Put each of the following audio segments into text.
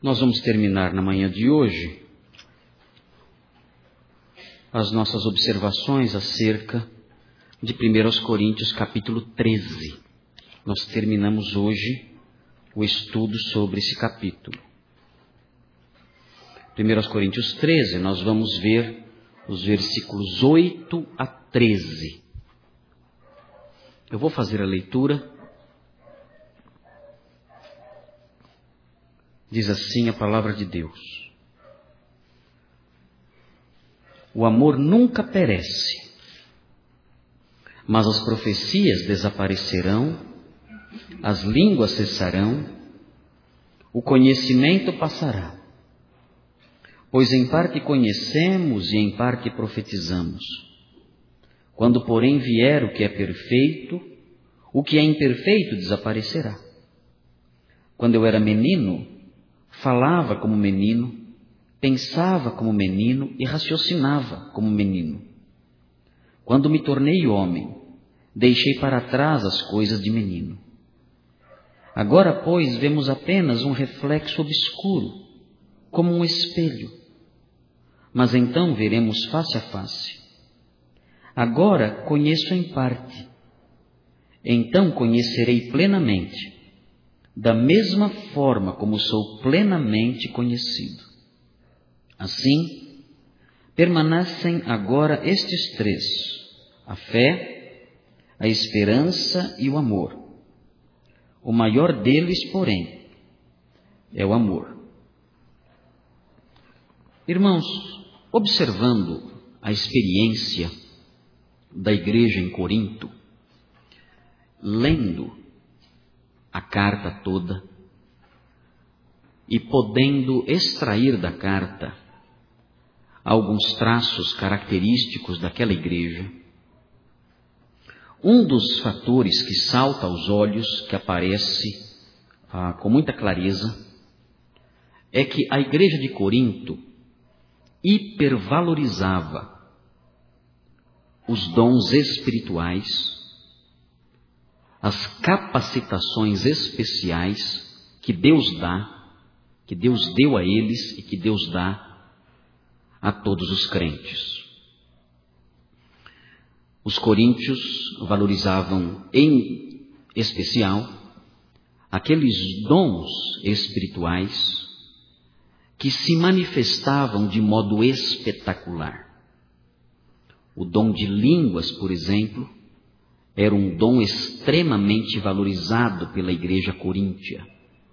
Nós vamos terminar na manhã de hoje as nossas observações acerca de 1 Coríntios capítulo 13. Nós terminamos hoje o estudo sobre esse capítulo. 1 Coríntios 13, nós vamos ver os versículos 8 a 13. Eu vou fazer a leitura. Diz assim a palavra de Deus: o amor nunca perece, mas as profecias desaparecerão, as línguas cessarão, o conhecimento passará. Pois em parte conhecemos e em parte profetizamos. Quando, porém, vier o que é perfeito, o que é imperfeito desaparecerá. Quando eu era menino, falava como menino, pensava como menino e raciocinava como menino. Quando me tornei homem, deixei para trás as coisas de menino. Agora, pois, vemos apenas um reflexo obscuro, como um espelho. Mas então veremos face a face. Agora conheço em parte, então conhecerei plenamente, da mesma forma como sou plenamente conhecido. Assim, permanecem agora estes três: a fé, a esperança e o amor. O maior deles, porém, é o amor. Irmãos, observando a experiência da igreja em Corinto, lendo a carta toda e podendo extrair da carta alguns traços característicos daquela igreja, um dos fatores que salta aos olhos, que aparece com muita clareza, é que a igreja de Corinto hipervalorizava os dons espirituais, as capacitações especiais que Deus dá, que Deus deu a eles e que Deus dá a todos os crentes. Os coríntios valorizavam em especial aqueles dons espirituais que se manifestavam de modo espetacular. O dom de línguas, por exemplo, era um dom extremamente valorizado pela igreja coríntia.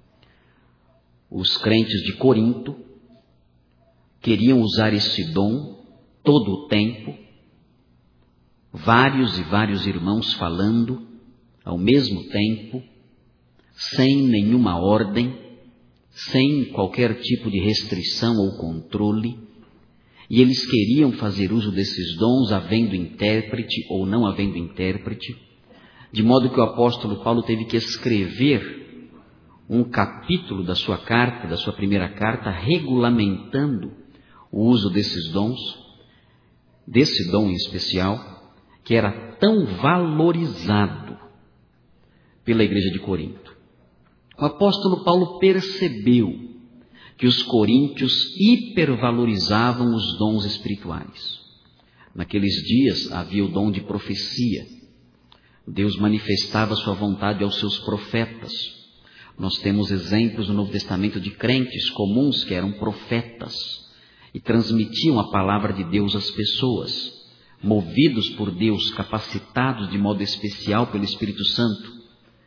Os crentes de Corinto queriam usar esse dom todo o tempo, vários e vários irmãos falando ao mesmo tempo, sem nenhuma ordem, sem qualquer tipo de restrição ou controle, e eles queriam fazer uso desses dons, havendo intérprete ou não havendo intérprete, de modo que o apóstolo Paulo teve que escrever um capítulo da sua carta, da sua primeira carta, regulamentando o uso desses dons, desse dom em especial, que era tão valorizado pela igreja de Corinto. O apóstolo Paulo percebeu que os coríntios hipervalorizavam os dons espirituais. Naqueles dias havia o dom de profecia. Deus manifestava sua vontade aos seus profetas. Nós temos exemplos no Novo Testamento de crentes comuns que eram profetas e transmitiam a palavra de Deus às pessoas, movidos por Deus, capacitados de modo especial pelo Espírito Santo.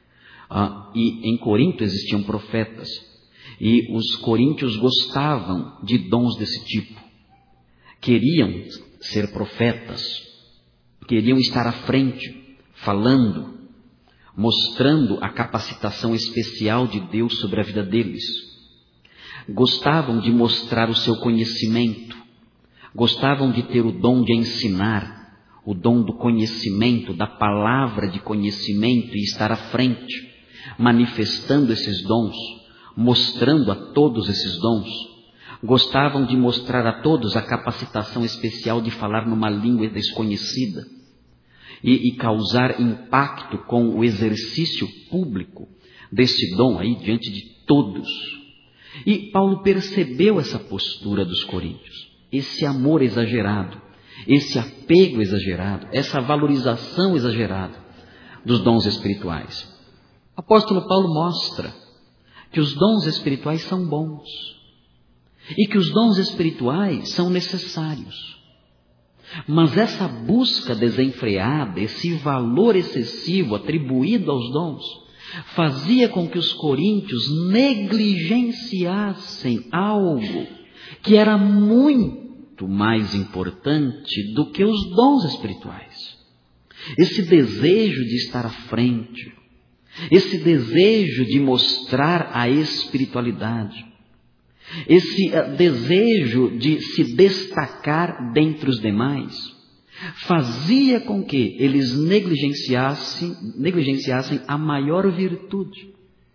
E em Corinto existiam profetas, e os coríntios gostavam de dons desse tipo, queriam ser profetas, queriam estar à frente, falando, mostrando a capacitação especial de Deus sobre a vida deles. Gostavam de mostrar o seu conhecimento, gostavam de ter o dom de ensinar, o dom do conhecimento, da palavra de conhecimento, e estar à frente, manifestando esses dons, mostrando a todos esses dons. Gostavam de mostrar a todos a capacitação especial de falar numa língua desconhecida e causar impacto com o exercício público desse dom aí diante de todos. E Paulo percebeu essa postura dos coríntios, esse amor exagerado, esse apego exagerado, essa valorização exagerada dos dons espirituais. O apóstolo Paulo mostra que os dons espirituais são bons e que os dons espirituais são necessários. Mas essa busca desenfreada, esse valor excessivo atribuído aos dons, fazia com que os coríntios negligenciassem algo que era muito mais importante do que os dons espirituais. Esse desejo de estar à frente, esse desejo de mostrar a espiritualidade, esse desejo de se destacar dentre os demais, fazia com que eles negligenciassem a maior virtude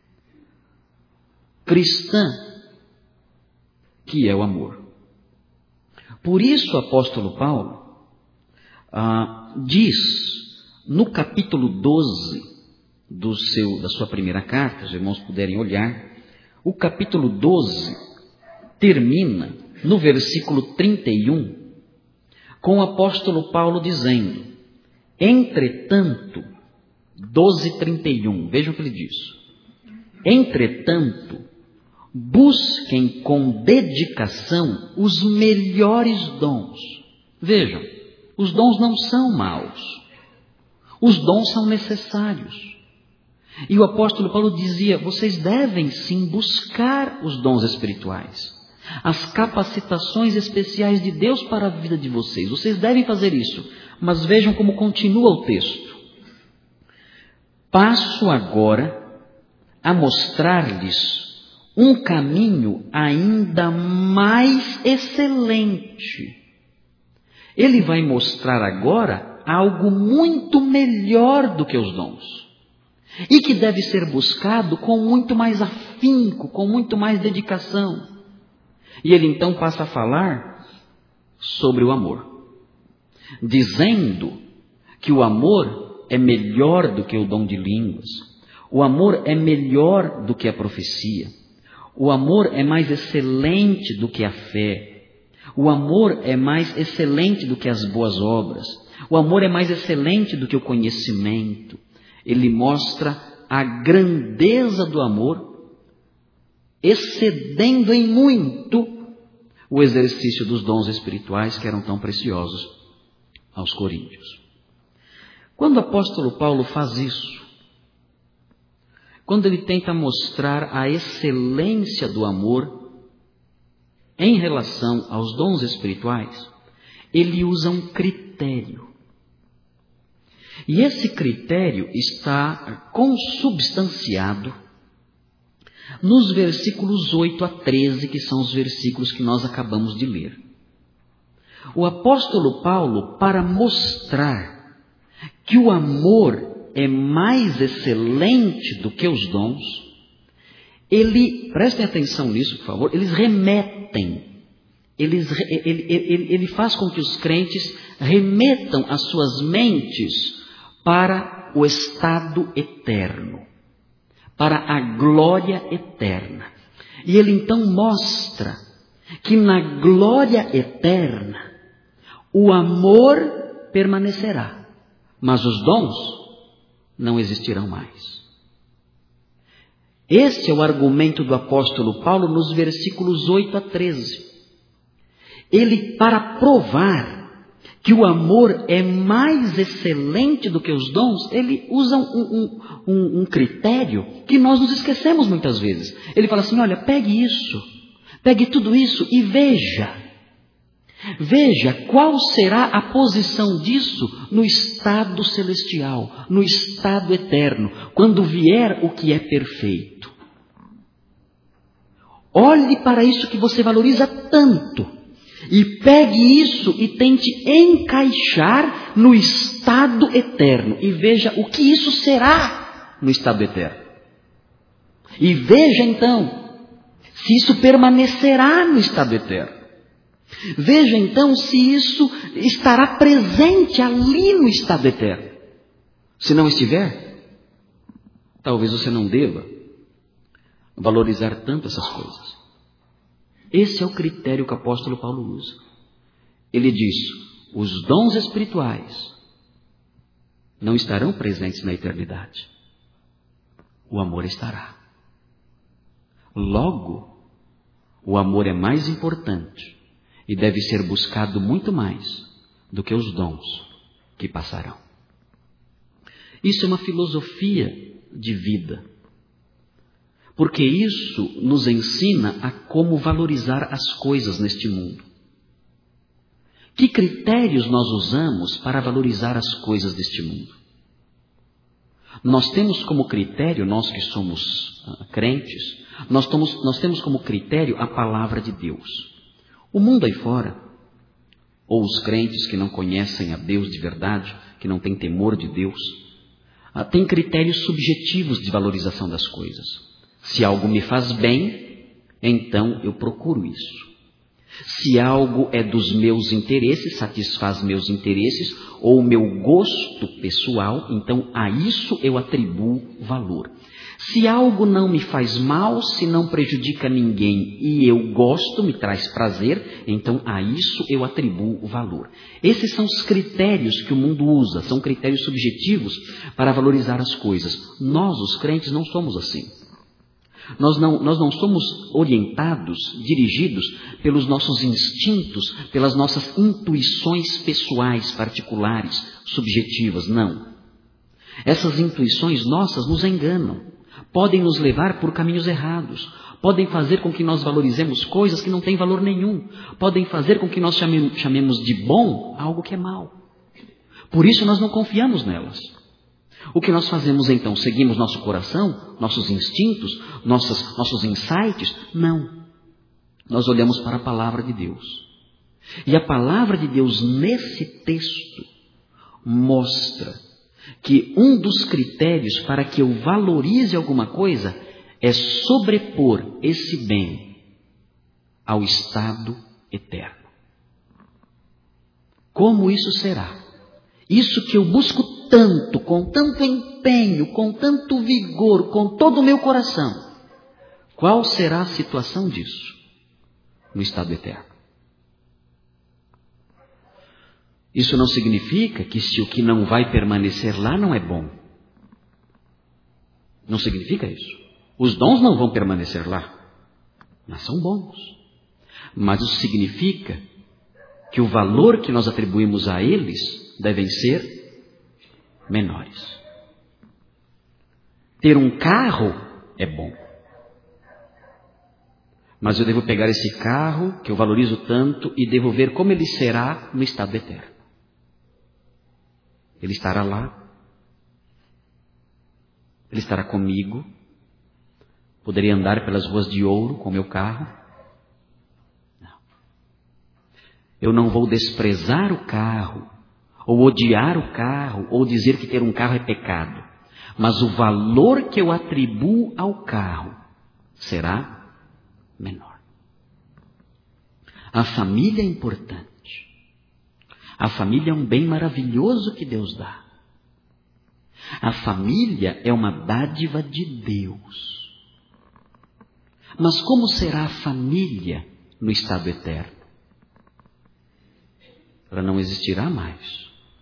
cristã, que é o amor. Por isso o apóstolo Paulo diz no capítulo 12 da sua primeira carta, os irmãos puderem olhar, o capítulo 12 termina no versículo 31, com o apóstolo Paulo dizendo: entretanto, 12:31, vejam o que ele diz: entretanto, busquem com dedicação os melhores dons. Vejam, os dons não são maus, os dons são necessários. E o apóstolo Paulo dizia: vocês devem sim buscar os dons espirituais, as capacitações especiais de Deus para a vida de vocês. Vocês devem fazer isso. Mas vejam como continua o texto. Passo agora a mostrar-lhes um caminho ainda mais excelente. Ele vai mostrar agora algo muito melhor do que os dons, e que deve ser buscado com muito mais afinco, com muito mais dedicação. E ele então passa a falar sobre o amor, dizendo que o amor é melhor do que o dom de línguas, o amor é melhor do que a profecia, o amor é mais excelente do que a fé, o amor é mais excelente do que as boas obras, o amor é mais excelente do que o conhecimento. Ele mostra a grandeza do amor, excedendo em muito o exercício dos dons espirituais que eram tão preciosos aos coríntios. Quando o apóstolo Paulo faz isso, quando ele tenta mostrar a excelência do amor em relação aos dons espirituais, ele usa um critério. E esse critério está consubstanciado nos versículos 8 a 13, que são os versículos que nós acabamos de ler. O apóstolo Paulo, para mostrar que o amor é mais excelente do que os dons, prestem atenção nisso, por favor, ele faz com que os crentes remetam as suas mentes para o estado eterno, para a glória eterna. E ele então mostra que na glória eterna o amor permanecerá, mas os dons não existirão mais. Este é o argumento do apóstolo Paulo nos versículos 8 a 13. Ele, para provar que o amor é mais excelente do que os dons, ele usa um critério que nós nos esquecemos muitas vezes. Ele fala assim: olha, pegue tudo isso e veja qual será a posição disso no estado celestial, no estado eterno, quando vier o que é perfeito. Olhe para isso que você valoriza tanto e pegue isso e tente encaixar no estado eterno e veja o que isso será no estado eterno. E veja então se isso permanecerá no estado eterno. Veja então se isso estará presente ali no estado eterno. Se não estiver, talvez você não deva valorizar tanto essas coisas. Esse é o critério que o apóstolo Paulo usa. Ele diz, os dons espirituais não estarão presentes na eternidade. O amor estará. Logo, o amor é mais importante e deve ser buscado muito mais do que os dons que passarão. Isso é uma filosofia de vida, porque isso nos ensina a como valorizar as coisas neste mundo. Que critérios nós usamos para valorizar as coisas deste mundo? Nós temos como critério, nós que somos crentes, nós temos como critério a palavra de Deus. O mundo aí fora, ou os crentes que não conhecem a Deus de verdade, que não têm temor de Deus, tem critérios subjetivos de valorização das coisas. Se algo me faz bem, então eu procuro isso. Se algo é dos meus interesses, satisfaz meus interesses, ou meu gosto pessoal, então a isso eu atribuo valor. Se algo não me faz mal, se não prejudica ninguém e eu gosto, me traz prazer, então a isso eu atribuo valor. Esses são os critérios que o mundo usa, são critérios subjetivos para valorizar as coisas. Nós, os crentes, não somos assim. Nós não somos orientados, dirigidos pelos nossos instintos, pelas nossas intuições pessoais, particulares, subjetivas, não. Essas intuições nossas nos enganam, podem nos levar por caminhos errados, podem fazer com que nós valorizemos coisas que não têm valor nenhum, podem fazer com que nós chamemos de bom algo que é mal. Por isso nós não confiamos nelas. O que nós fazemos então? Seguimos nosso coração, nossos instintos, nossos insights? Não. Nós olhamos para a palavra de Deus. E a palavra de Deus nesse texto mostra que um dos critérios para que eu valorize alguma coisa é sobrepor esse bem ao estado eterno. Como isso será? Isso que eu busco tanto, com tanto empenho, com tanto vigor, com todo o meu coração. Qual será a situação disso no estado eterno? Isso não significa que se o que não vai permanecer lá não é bom. Não significa isso. Os dons não vão permanecer lá, mas são bons. Mas isso significa que o valor que nós atribuímos a eles devem ser menores. Ter um carro é bom. Mas eu devo pegar esse carro, que eu valorizo tanto, e devo ver como ele será no estado eterno. Ele estará lá. Ele estará comigo. Poderia andar pelas ruas de ouro com o meu carro. Não. Eu não vou desprezar o carro, ou odiar o carro, ou dizer que ter um carro é pecado. Mas o valor que eu atribuo ao carro será menor. A família é importante. A família é um bem maravilhoso que Deus dá. A família é uma dádiva de Deus. Mas como será a família no estado eterno? Ela não existirá mais.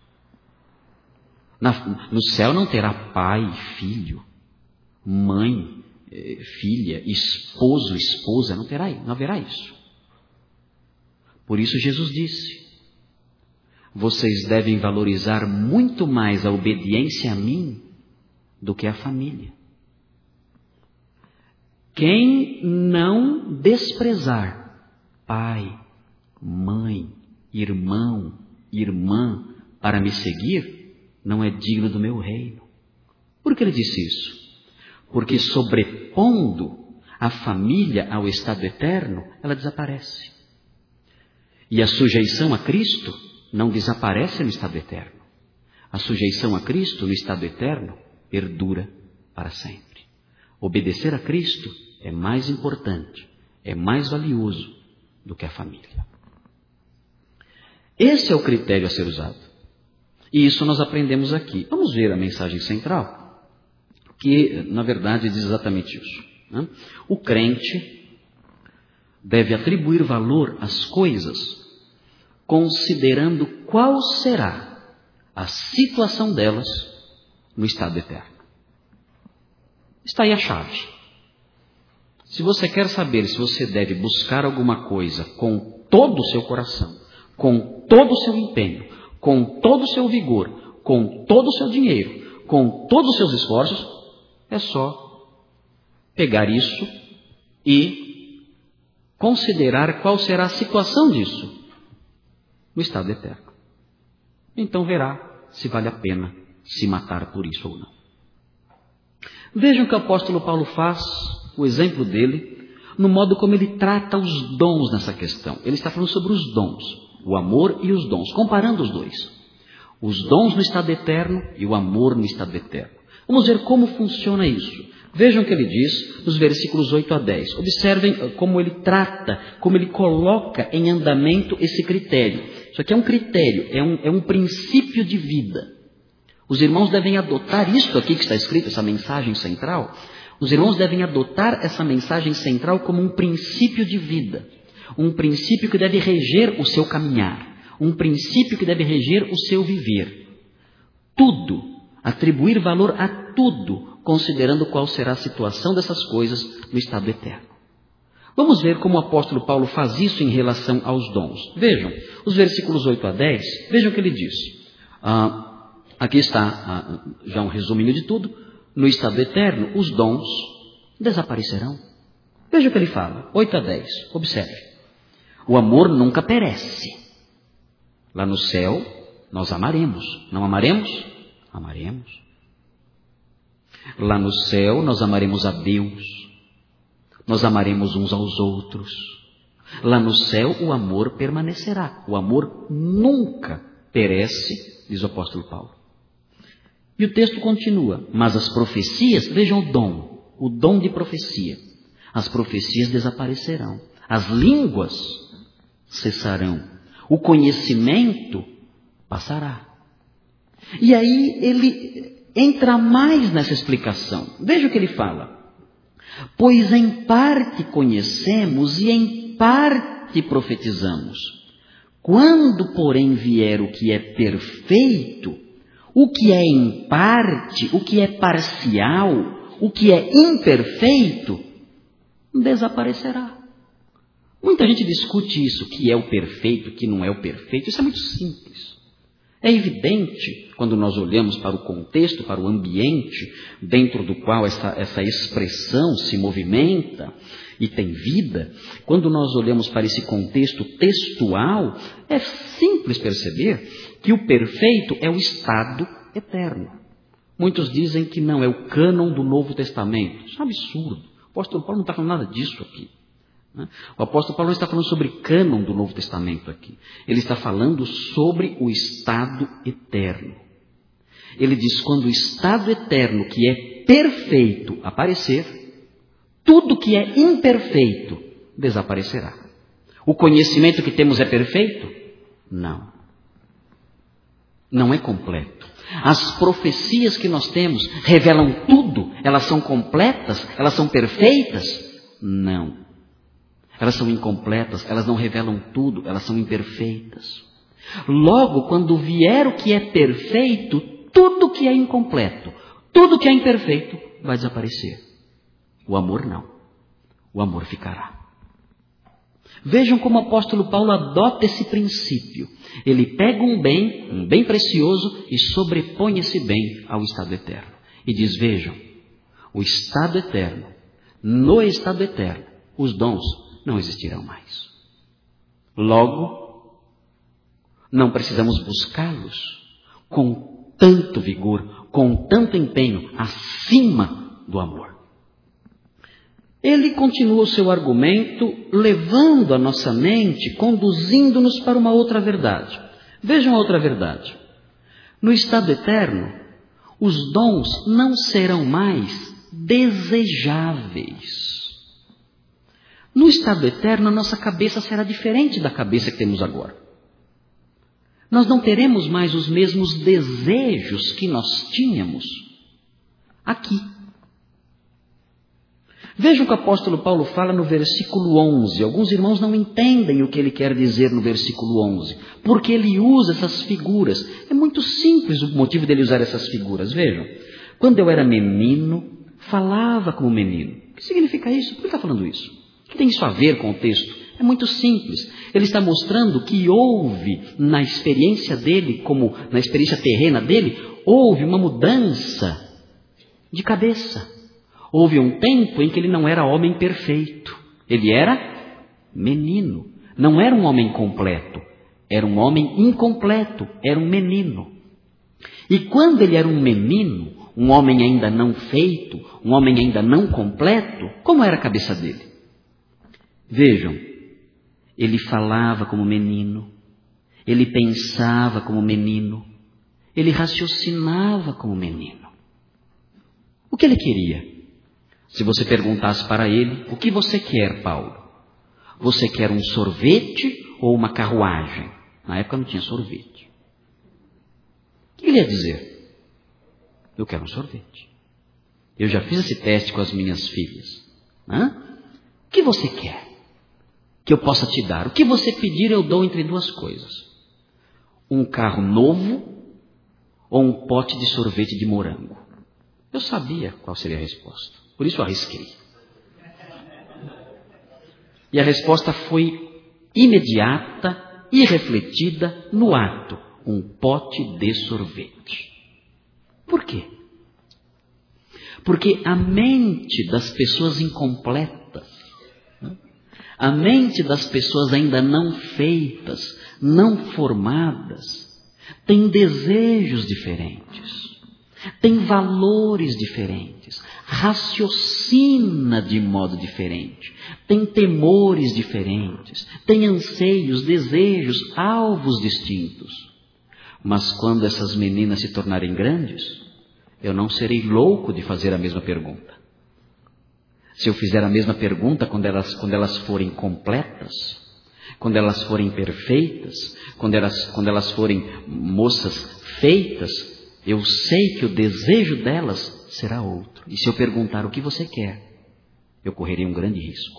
No céu não terá pai, filho, mãe, filha, esposo, esposa, não haverá isso. Por isso Jesus disse, vocês devem valorizar muito mais a obediência a mim do que a família. Quem não desprezar pai, mãe, irmão, irmã para me seguir, não é digno do meu reino. Por que ele disse isso? Porque sobrepondo a família ao estado eterno, ela desaparece. E a sujeição a Cristo não desaparece no estado eterno. A sujeição a Cristo no estado eterno perdura para sempre. Obedecer a Cristo é mais importante, é mais valioso do que a família. Esse é o critério a ser usado. E isso nós aprendemos aqui. Vamos ver a mensagem central, que na verdade diz exatamente isso. O crente deve atribuir valor às coisas, considerando qual será a situação delas no estado eterno. Está aí a chave. Se você quer saber se você deve buscar alguma coisa com todo o seu coração, com todo o seu empenho, com todo o seu vigor, com todo o seu dinheiro, com todos os seus esforços, é só pegar isso e considerar qual será a situação disso no estado eterno. Então verá se vale a pena se matar por isso ou não. Vejam que o apóstolo Paulo faz, o exemplo dele, no modo como ele trata os dons nessa questão. Ele está falando sobre os dons, o amor e os dons, comparando os dois. Os dons no estado eterno e o amor no estado eterno. Vamos ver como funciona isso. Vejam o que ele diz nos versículos 8 a 10. Observem como ele trata, como ele coloca em andamento esse critério. Isso aqui é um critério, é um princípio de vida. Os irmãos devem adotar isto aqui que está escrito, essa mensagem central. Os irmãos devem adotar essa mensagem central como um princípio de vida. Um princípio que deve reger o seu caminhar. Um princípio que deve reger o seu viver. Tudo, atribuir valor a tudo, considerando qual será a situação dessas coisas no estado eterno. Vamos ver como o apóstolo Paulo faz isso em relação aos dons. Vejam, os versículos 8 a 10, vejam o que ele diz. Aqui está já um resuminho de tudo. No estado eterno, os dons desaparecerão. Veja o que ele fala, 8 a 10, observe. O amor nunca perece. Lá no céu, nós amaremos. Não amaremos? Amaremos. Lá no céu, nós amaremos a Deus. Nós amaremos uns aos outros. Lá no céu, o amor permanecerá. O amor nunca perece, diz o apóstolo Paulo. E o texto continua. Mas as profecias, vejam o dom de profecia. As profecias desaparecerão. As línguas cessarão. O conhecimento passará. E aí ele entra mais nessa explicação. Veja o que ele fala. Pois em parte conhecemos e em parte profetizamos. Quando, porém, vier o que é perfeito, o que é em parte, o que é parcial, o que é imperfeito, desaparecerá. Muita gente discute isso, o que é o perfeito, o que não é o perfeito. Isso é muito simples. É evidente, quando nós olhamos para o contexto, para o ambiente dentro do qual essa expressão se movimenta e tem vida, quando nós olhamos para esse contexto textual, é simples perceber que o perfeito é o estado eterno. Muitos dizem que não, é o cânon do Novo Testamento. Isso é um absurdo. O apóstolo Paulo não está falando nada disso aqui. O apóstolo Paulo não está falando sobre cânon do Novo Testamento aqui. Ele está falando sobre o estado eterno. Ele diz, quando o estado eterno, que é perfeito, aparecer, tudo que é imperfeito desaparecerá. O conhecimento que temos é perfeito? Não. Não é completo. As profecias que nós temos revelam tudo? Elas são completas? Elas são perfeitas? Não. Elas são incompletas, elas não revelam tudo, elas são imperfeitas. Logo, quando vier o que é perfeito, tudo que é incompleto, tudo que é imperfeito, vai desaparecer. O amor não. O amor ficará. Vejam como o apóstolo Paulo adota esse princípio. Ele pega um bem precioso, e sobrepõe esse bem ao estado eterno. E diz, vejam, o estado eterno, no estado eterno, os dons não existirão mais. Logo, não precisamos buscá-los com tanto vigor, com tanto empenho, acima do amor. Ele continua o seu argumento, levando a nossa mente, conduzindo-nos para uma outra verdade. Vejam a outra verdade. No estado eterno, os dons não serão mais desejáveis. No estado eterno, a nossa cabeça será diferente da cabeça que temos agora. Nós não teremos mais os mesmos desejos que nós tínhamos aqui. Vejam o que o apóstolo Paulo fala no versículo 11. Alguns irmãos não entendem o que ele quer dizer no versículo 11, porque ele usa essas figuras. É muito simples o motivo dele usar essas figuras. Vejam, quando eu era menino, falava como menino. O que significa isso? Por que ele está falando isso? O que tem isso a ver com o texto? É muito simples. Ele está mostrando que houve na experiência dele, como na experiência terrena dele, houve uma mudança de cabeça. Houve um tempo em que ele não era homem perfeito. Ele era menino. Não era um homem completo. Era um homem incompleto. Era um menino. E quando ele era um menino, um homem ainda não feito, um homem ainda não completo, como era a cabeça dele? Vejam, ele falava como menino. Ele pensava como menino. Ele raciocinava como menino. O que ele queria? Se você perguntasse para ele, o que você quer, Paulo? Você quer um sorvete ou uma carruagem? Na época não tinha sorvete. O que ele ia dizer? Eu quero um sorvete. Eu já fiz esse teste com as minhas filhas. O que você quer que eu possa te dar? O que você pedir eu dou entre duas coisas. Um carro novo ou um pote de sorvete de morango? Eu sabia qual seria a resposta. Por isso eu arrisquei. E a resposta foi imediata, irrefletida, no ato. Um pote de sorvete. Por quê? Porque a mente das pessoas incompletas, a mente das pessoas ainda não feitas, não formadas, tem desejos diferentes, tem valores diferentes, raciocina de modo diferente, tem temores diferentes, tem anseios, desejos, alvos distintos. Mas quando essas meninas se tornarem grandes, eu não serei louco de fazer a mesma pergunta. Se eu fizer a mesma pergunta quando elas forem completas, quando elas forem perfeitas, quando elas forem moças feitas, eu sei que o desejo delas será outro. E se eu perguntar o que você quer, eu correrei um grande risco.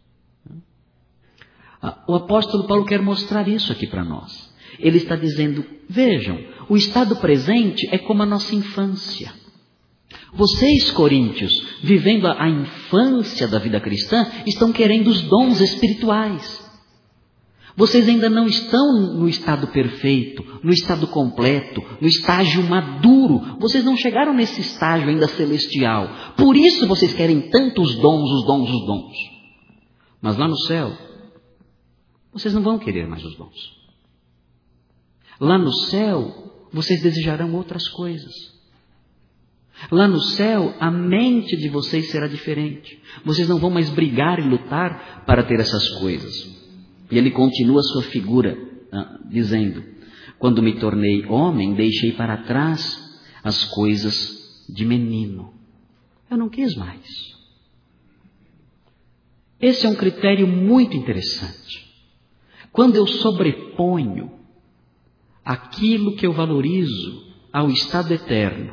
O apóstolo Paulo quer mostrar isso aqui para nós. Ele está dizendo, vejam, o estado presente é como a nossa infância. Vocês, coríntios, vivendo a infância da vida cristã, estão querendo os dons espirituais. Vocês ainda não estão no estado perfeito, no estado completo, no estágio maduro. Vocês não chegaram nesse estágio ainda celestial. Por isso vocês querem tanto os dons, os dons, os dons. Mas lá no céu, vocês não vão querer mais os dons. Lá no céu, vocês desejarão outras coisas. Lá no céu, a mente de vocês será diferente. Vocês não vão mais brigar e lutar para ter essas coisas. E ele continua sua figura, dizendo, quando me tornei homem, deixei para trás as coisas de menino. Eu não quis mais. Esse é um critério muito interessante. Quando eu sobreponho aquilo que eu valorizo ao estado eterno,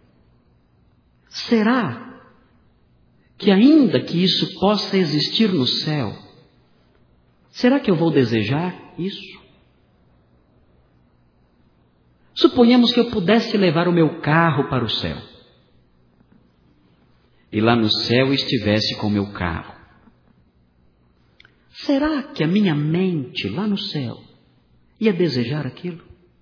será que ainda que isso possa existir no céu, será que eu vou desejar isso? Suponhamos que eu pudesse levar o meu carro para o céu. E lá no céu estivesse com o meu carro. Será que a minha mente lá no céu ia desejar aquilo?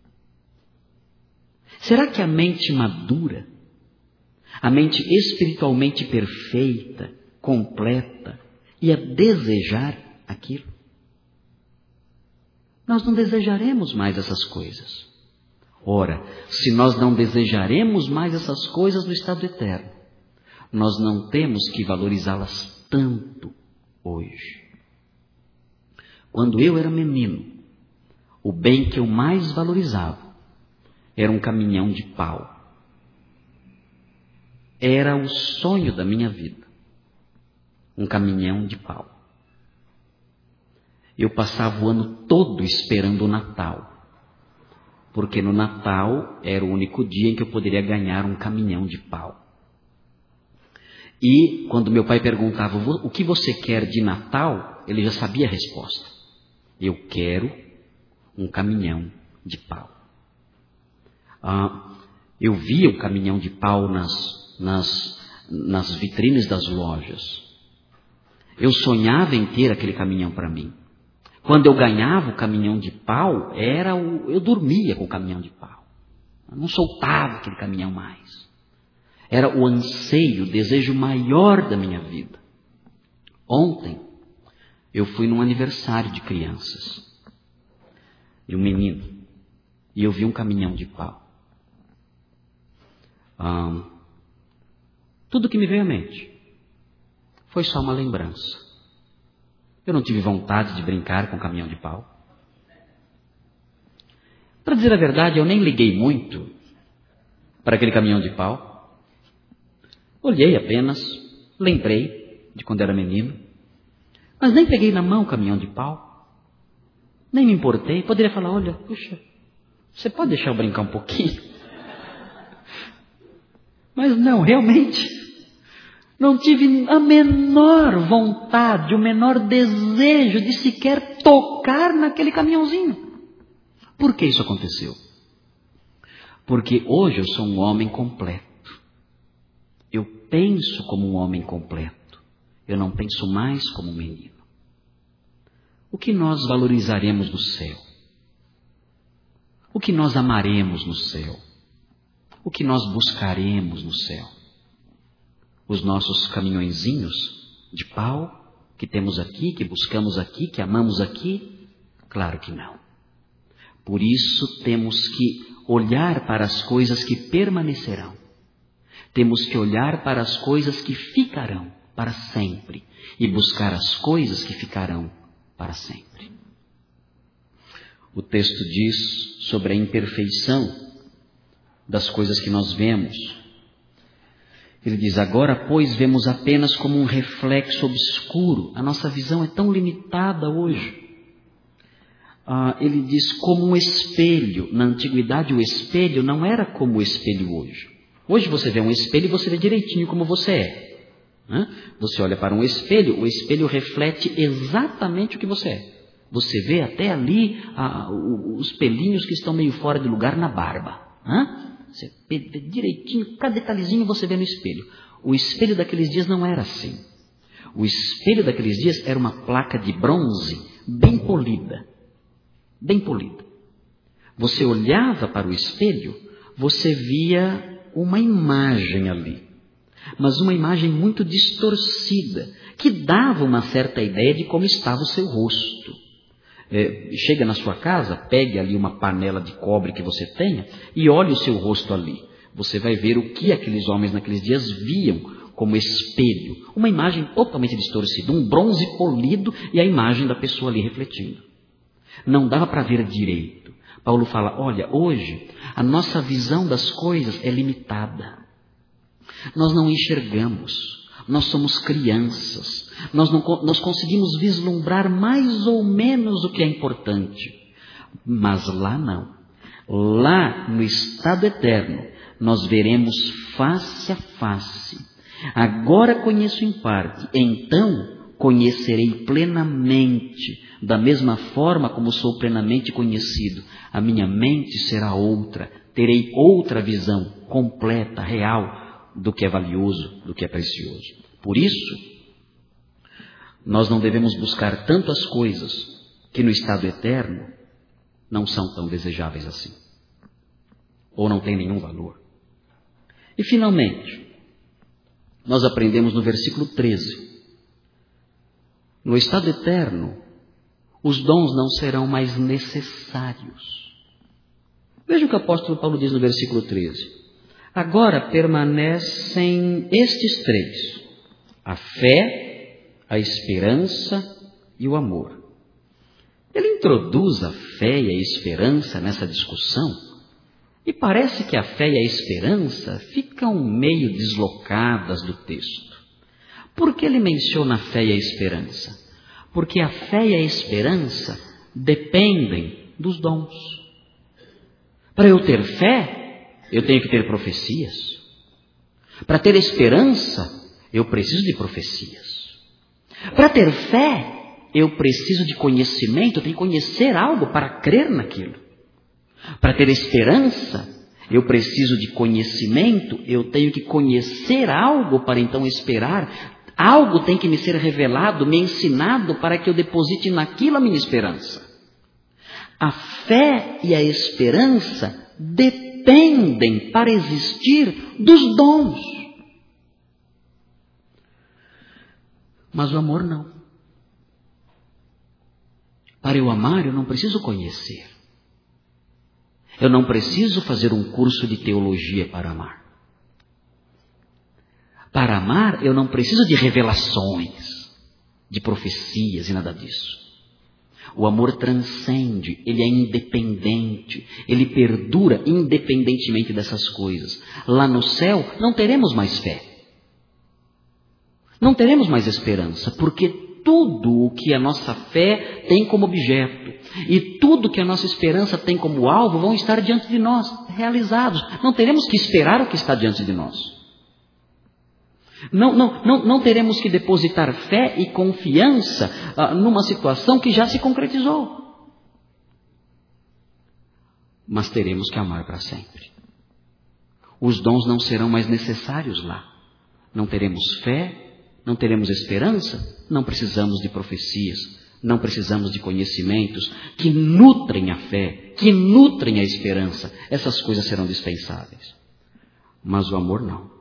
Será que a mente madura, a mente espiritualmente perfeita, completa, ia desejar aquilo? Nós não desejaremos mais essas coisas. Ora, se nós não desejaremos mais essas coisas no estado eterno, nós não temos que valorizá-las tanto hoje. Quando eu era menino, o bem que eu mais valorizava era um caminhão de pau. Era o sonho da minha vida. Um caminhão de pau. Eu passava o ano todo esperando o Natal. Porque no Natal era o único dia em que eu poderia ganhar um caminhão de pau. E quando meu pai perguntava, o que você quer de Natal? Ele já sabia a resposta. Eu quero um caminhão de pau. Eu via o caminhão de pau nas vitrines das lojas. Eu sonhava em ter aquele caminhão para mim. Quando eu ganhava o caminhão de pau, eu dormia com o caminhão de pau. Eu não soltava aquele caminhão mais. Era o anseio, o desejo maior da minha vida. Ontem, eu fui num aniversário de crianças. E um menino. E eu vi um caminhão de pau. Tudo que me veio à mente foi só uma lembrança. Eu não tive vontade de brincar com o caminhão de pau. Para dizer a verdade, eu nem liguei muito para aquele caminhão de pau. Olhei apenas, lembrei de quando era menino, mas nem peguei na mão o caminhão de pau. Nem me importei. Poderia falar, olha, puxa, você pode deixar eu brincar um pouquinho? Mas não, realmente, não tive a menor vontade, o menor desejo de sequer tocar naquele caminhãozinho. Por que isso aconteceu? Porque hoje eu sou um homem completo. Eu penso como um homem completo. Eu não penso mais como um menino. O que nós valorizaremos no céu? O que nós amaremos no céu? O que nós buscaremos no céu? Os nossos caminhõezinhos de pau que temos aqui, que buscamos aqui, que amamos aqui? Claro que não. Por isso temos que olhar para as coisas que permanecerão. Temos que olhar para as coisas que ficarão para sempre e buscar as coisas que ficarão para sempre. O texto diz sobre a imperfeição das coisas que nós vemos. Ele diz, agora, pois, vemos apenas como um reflexo obscuro. A nossa visão é tão limitada hoje. Ele diz como um espelho. Na antiguidade, o espelho não era como o espelho hoje. Hoje você vê um espelho e você vê direitinho como você é. Você olha para um espelho, o espelho reflete exatamente o que você é. Você vê até ali os pelinhos que estão meio fora de lugar na barba. Você vê direitinho, cada detalhezinho você vê no espelho. O espelho daqueles dias não era assim. O espelho daqueles dias era uma placa de bronze bem polida. Bem polida. Você olhava para o espelho, você via uma imagem ali, mas uma imagem muito distorcida, que dava uma certa ideia de como estava o seu rosto. Chega na sua casa, pegue ali uma panela de cobre que você tenha e olhe o seu rosto ali. Você vai ver o que aqueles homens naqueles dias viam como espelho. Uma imagem totalmente distorcida, um bronze polido e a imagem da pessoa ali refletindo. Não dava para ver direito. Paulo fala, olha, hoje a nossa visão das coisas é limitada. Nós não enxergamos, nós somos crianças, nós conseguimos vislumbrar mais ou menos o que é importante. Mas lá não. Lá no estado eterno, nós veremos face a face. Agora conheço em parte, então conhecerei plenamente, da mesma forma como sou plenamente conhecido. A minha mente será outra, terei outra visão completa, real, do que é valioso, do que é precioso. Por isso, nós não devemos buscar tanto as coisas que no estado eterno não são tão desejáveis assim, ou não têm nenhum valor. E finalmente, nós aprendemos no versículo 13, no estado eterno, os dons não serão mais necessários. Veja o que o apóstolo Paulo diz no versículo 13. Agora permanecem estes três: a fé, a esperança e o amor. Ele introduz a fé e a esperança nessa discussão e parece que a fé e a esperança ficam meio deslocadas do texto. Por que ele menciona a fé e a esperança? Porque a fé e a esperança dependem dos dons. Para eu ter fé, eu tenho que ter profecias. Para ter esperança, eu preciso de profecias. Para ter fé, eu preciso de conhecimento, eu tenho que conhecer algo para crer naquilo. Para ter esperança, eu preciso de conhecimento, eu tenho que conhecer algo para então esperar. Algo tem que me ser revelado, me ensinado para que eu deposite naquilo a minha esperança. A fé e a esperança dependem para existir dos dons. Mas o amor não. Para eu amar, eu não preciso conhecer. Eu não preciso fazer um curso de teologia para amar. Para amar, eu não preciso de revelações, de profecias e nada disso. O amor transcende, ele é independente, ele perdura independentemente dessas coisas. Lá no céu, não teremos mais fé. Não teremos mais esperança, porque tudo o que a nossa fé tem como objeto e tudo que a nossa esperança tem como alvo vão estar diante de nós, realizados. Não teremos que esperar o que está diante de nós. Não teremos que depositar fé e confiança numa situação que já se concretizou. Mas teremos que amar para sempre. Os dons não serão mais necessários lá. Não teremos fé, não teremos esperança, não precisamos de profecias, não precisamos de conhecimentos que nutrem a fé, que nutrem a esperança. Essas coisas serão dispensáveis. Mas o amor não.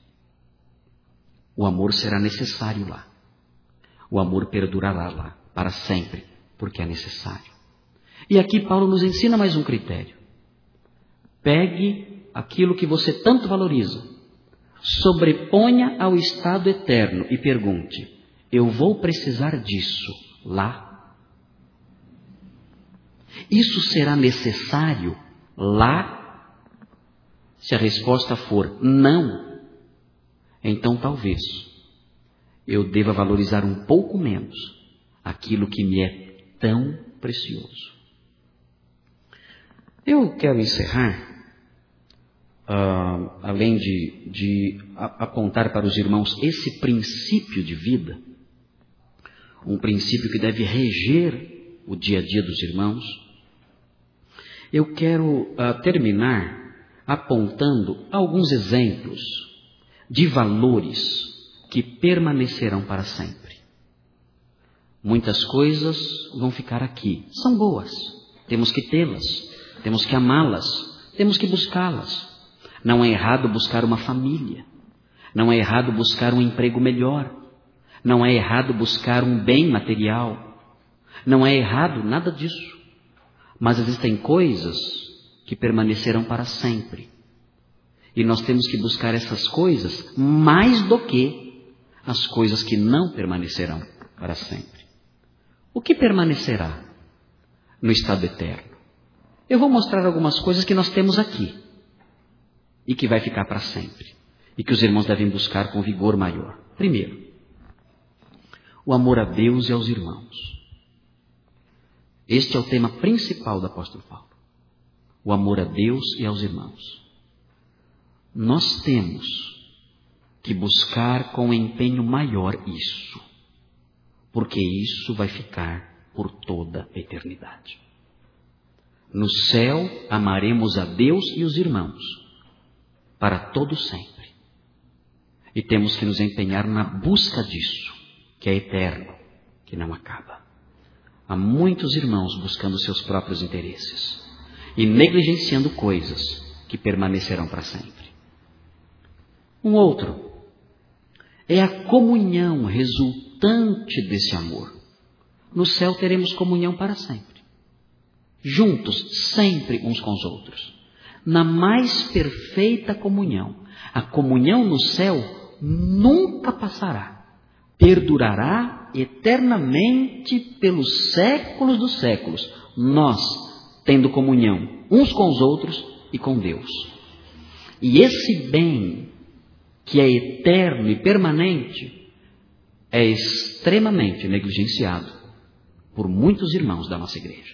O amor será necessário lá. O amor perdurará lá para sempre, porque é necessário. E aqui Paulo nos ensina mais um critério. Pegue aquilo que você tanto valoriza, sobreponha ao estado eterno e pergunte: eu vou precisar disso lá? Isso será necessário lá? Se a resposta for não, então talvez eu deva valorizar um pouco menos aquilo que me é tão precioso. Eu quero encerrar, além de apontar para os irmãos esse princípio de vida, um princípio que deve reger o dia a dia dos irmãos. Eu quero terminar apontando alguns exemplos de valores que permanecerão para sempre. Muitas coisas vão ficar aqui. São boas. Temos que tê-las. Temos que amá-las. Temos que buscá-las. Não é errado buscar uma família. Não é errado buscar um emprego melhor. Não é errado buscar um bem material. Não é errado nada disso. Mas existem coisas que permanecerão para sempre. E nós temos que buscar essas coisas mais do que as coisas que não permanecerão para sempre. O que permanecerá no estado eterno? Eu vou mostrar algumas coisas que nós temos aqui e que vai ficar para sempre e que os irmãos devem buscar com vigor maior. Primeiro, o amor a Deus e aos irmãos. Este é o tema principal do apóstolo Paulo. O amor a Deus e aos irmãos. Nós temos que buscar com empenho maior isso, porque isso vai ficar por toda a eternidade. No céu, amaremos a Deus e os irmãos para todo sempre. E temos que nos empenhar na busca disso, que é eterno, que não acaba. Há muitos irmãos buscando seus próprios interesses e negligenciando coisas que permanecerão para sempre. Um outro é a comunhão resultante desse amor. No céu teremos comunhão para sempre. Juntos, sempre uns com os outros. Na mais perfeita comunhão. A comunhão no céu nunca passará. Perdurará eternamente pelos séculos dos séculos. Nós, tendo comunhão uns com os outros e com Deus. E esse bem que é eterno e permanente, é extremamente negligenciado por muitos irmãos da nossa igreja.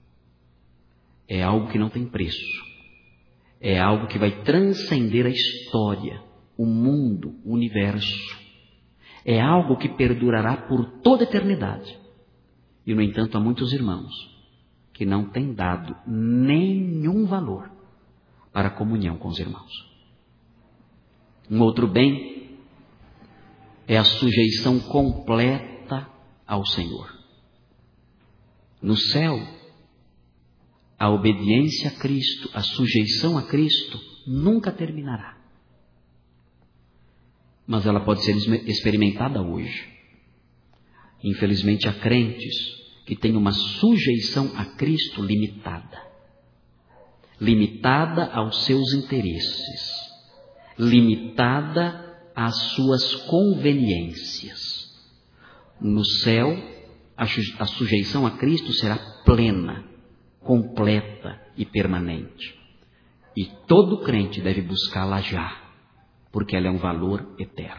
É algo que não tem preço. É algo que vai transcender a história, o mundo, o universo. É algo que perdurará por toda a eternidade. E, no entanto, há muitos irmãos que não têm dado nenhum valor para a comunhão com os irmãos. Um outro bem é a sujeição completa ao Senhor. No céu, a obediência a Cristo, a sujeição a Cristo, nunca terminará. Mas ela pode ser experimentada hoje. Infelizmente, há crentes que têm uma sujeição a Cristo limitada. Limitada aos seus interesses. Limitada às suas conveniências. No céu, a sujeição a Cristo será plena, completa e permanente. E todo crente deve buscá-la já, porque ela é um valor eterno.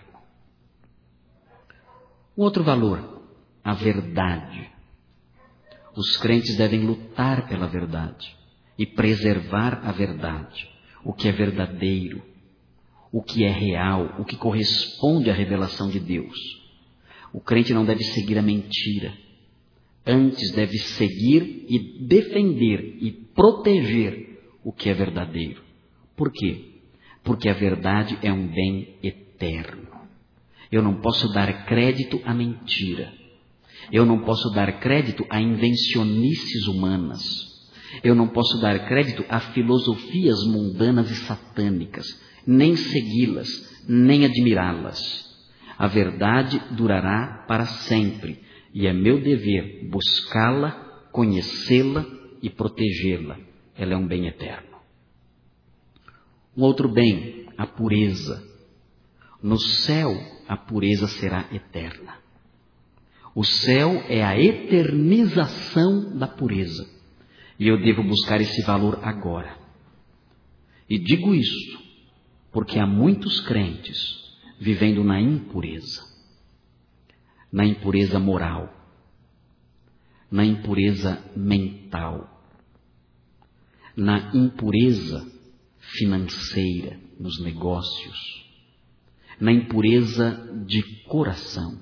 Um outro valor, a verdade. Os crentes devem lutar pela verdade e preservar a verdade, o que é verdadeiro, o que é real, o que corresponde à revelação de Deus. O crente não deve seguir a mentira, antes deve seguir e defender e proteger o que é verdadeiro. Por quê? Porque a verdade é um bem eterno. Eu não posso dar crédito à mentira. Eu não posso dar crédito a invencionices humanas. Eu não posso dar crédito a filosofias mundanas e satânicas, nem segui-las, nem admirá-las. A verdade durará para sempre, e é meu dever buscá-la, conhecê-la e protegê-la. Ela é um bem eterno. Um outro bem, a pureza. No céu, a pureza será eterna. O céu é a eternização da pureza. E eu devo buscar esse valor agora. E digo isto porque há muitos crentes vivendo na impureza. Na impureza moral. Na impureza mental. Na impureza financeira, nos negócios. Na impureza de coração.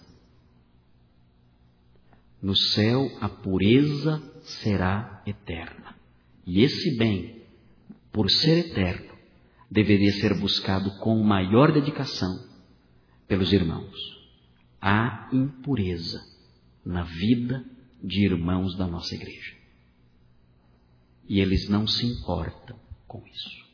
No céu, a pureza será eterna. E esse bem, por ser eterno, deveria ser buscado com maior dedicação pelos irmãos. Há impureza na vida de irmãos da nossa igreja. E eles não se importam com isso.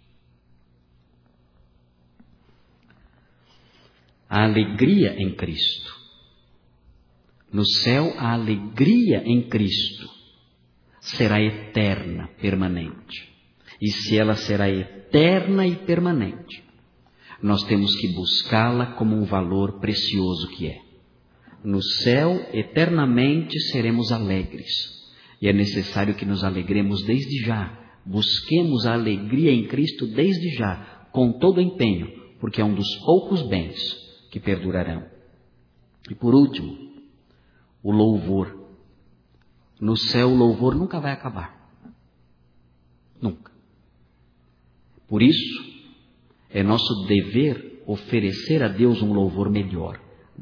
A alegria em Cristo. No céu, a alegria em Cristo será eterna, permanente. E se ela será eterna e permanente, nós temos que buscá-la como um valor precioso que é. No céu, eternamente seremos alegres. E é necessário que nos alegremos desde já. Busquemos a alegria em Cristo desde já, com todo empenho, porque é um dos poucos bens que perdurarão. E por último, o louvor. No céu, o louvor nunca vai acabar. Nunca. Por isso, é nosso dever oferecer a Deus um louvor melhor.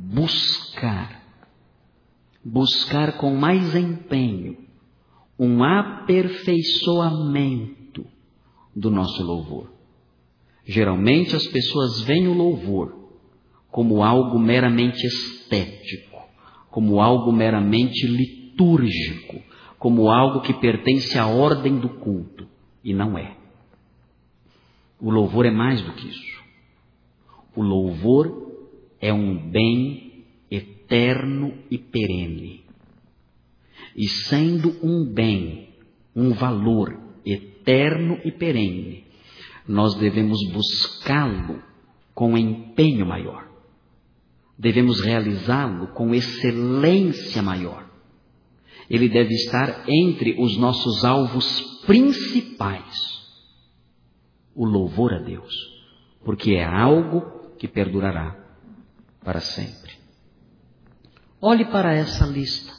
Buscar com mais empenho um aperfeiçoamento do nosso louvor. Geralmente as pessoas veem o louvor como algo meramente estético, como algo meramente litúrgico, como algo que pertence à ordem do culto. E não é. O louvor é mais do que isso. O louvor é um bem eterno e perene. E sendo um bem, um valor eterno e perene, nós devemos buscá-lo com empenho maior. Devemos realizá-lo com excelência maior. Ele deve estar entre os nossos alvos principais. O louvor a Deus, porque é algo que perdurará para sempre. Olhe para essa lista.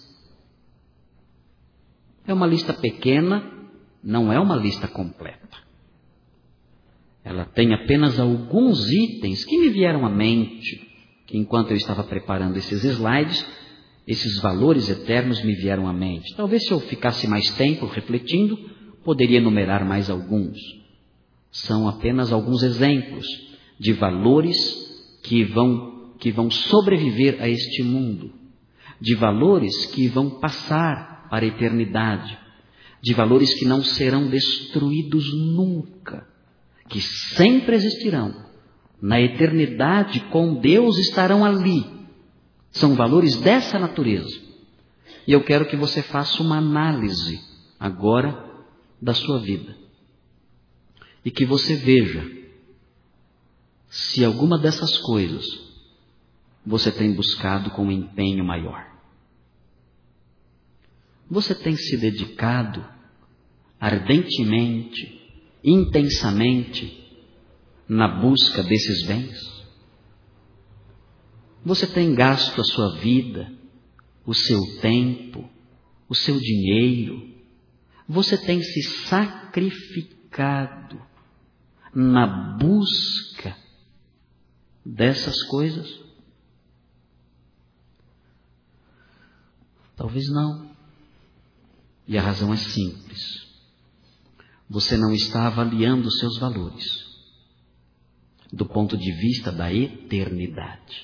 É uma lista pequena, não é uma lista completa. Ela tem apenas alguns itens que me vieram à mente que enquanto eu estava preparando esses slides, esses valores eternos me vieram à mente. Talvez se eu ficasse mais tempo refletindo, poderia enumerar mais alguns. São apenas alguns exemplos de valores que vão sobreviver a este mundo, de valores que vão passar para a eternidade, de valores que não serão destruídos nunca, que sempre existirão. Na eternidade com Deus estarão ali. São valores dessa natureza. E eu quero que você faça uma análise agora da sua vida. E que você veja se alguma dessas coisas você tem buscado com um empenho maior. Você tem se dedicado ardentemente, intensamente na busca desses bens? Você tem gasto a sua vida, o seu tempo, o seu dinheiro? Você tem se sacrificado na busca dessas coisas? Talvez não. E a razão é simples. Você não está avaliando os seus valores do ponto de vista da eternidade.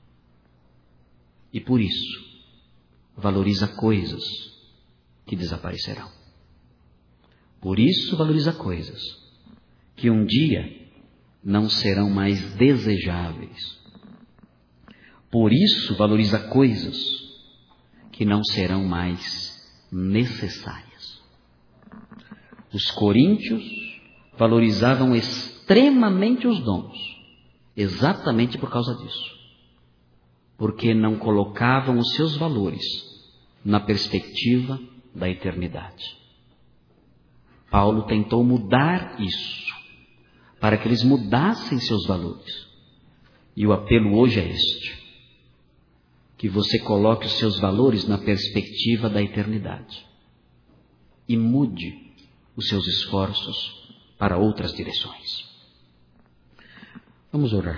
E por isso, valoriza coisas que desaparecerão. Por isso, valoriza coisas que um dia não serão mais desejáveis. Por isso, valoriza coisas que não serão mais necessárias. Os coríntios valorizavam extremamente os dons, exatamente por causa disso, porque não colocavam os seus valores na perspectiva da eternidade. Paulo tentou mudar isso, para que eles mudassem seus valores. E o apelo hoje é este: que você coloque os seus valores na perspectiva da eternidade e mude os seus esforços para outras direções. Vamos orar.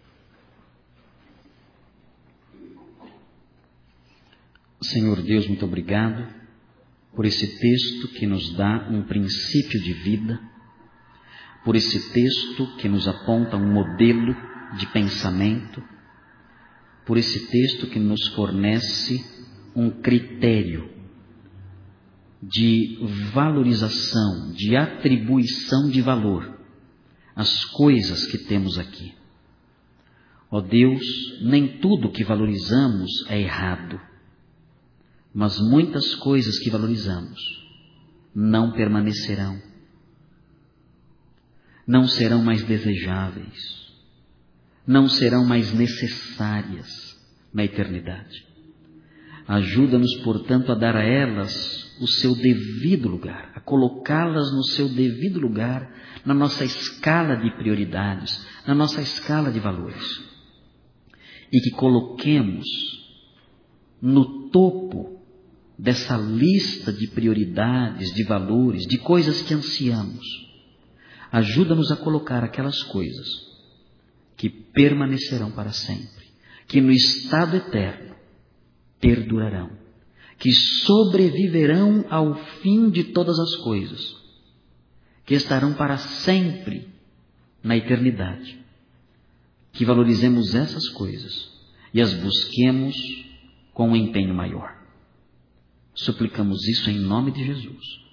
Senhor Deus, muito obrigado por esse texto que nos dá um princípio de vida, por esse texto que nos aponta um modelo de pensamento, por esse texto que nos fornece um critério de valorização, de atribuição de valor às coisas que temos aqui. Ó Deus, nem tudo que valorizamos é errado, mas muitas coisas que valorizamos não permanecerão, não serão mais desejáveis, não serão mais necessárias na eternidade. Ajuda-nos, portanto, a dar a elas o seu devido lugar, a colocá-las no seu devido lugar, na nossa escala de prioridades, na nossa escala de valores. E que coloquemos no topo dessa lista de prioridades, de valores, de coisas que ansiamos. Ajuda-nos a colocar aquelas coisas que permanecerão para sempre, que no estado eterno perdurarão, que sobreviverão ao fim de todas as coisas, que estarão para sempre na eternidade. Que valorizemos essas coisas e as busquemos com um empenho maior. Suplicamos isso em nome de Jesus.